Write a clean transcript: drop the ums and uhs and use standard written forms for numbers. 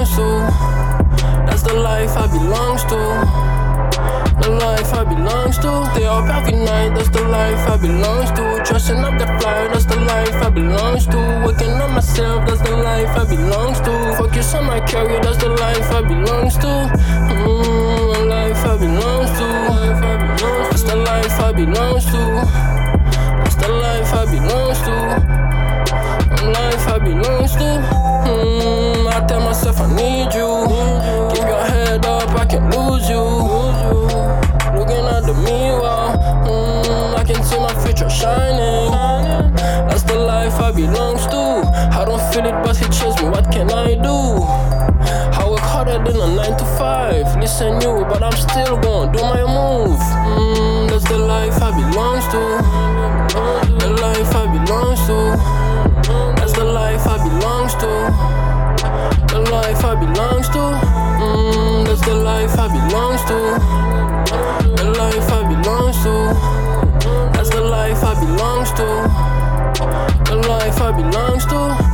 belongs to. That's the life I belongs to. The life I belongs to. Stay up every night, that's the life I belongs to. Dressing up the fly, that's the life I belongs to. Working on myself, that's the life I belongs to. Focus on my career, that's the life I belongs to. The life I belongs to. That's the life I belongs to. That's the life I belongs to. The life I belongs to. I tell myself I need you. Keep your head up, I can't lose you. Looking at the mirror, I can see my future shining. That's the life I belongs to. I don't feel it, but it chills me. What can I do? I work harder than a 9 to 5. Listen you, but I'm still gonna do my move. That's the life I belongs to. The life I belongs to. That's the life I belongs to. The life I belongs to. That's the life I belongs to. The life I belongs to. That's the life I belongs to. The life I belongs to.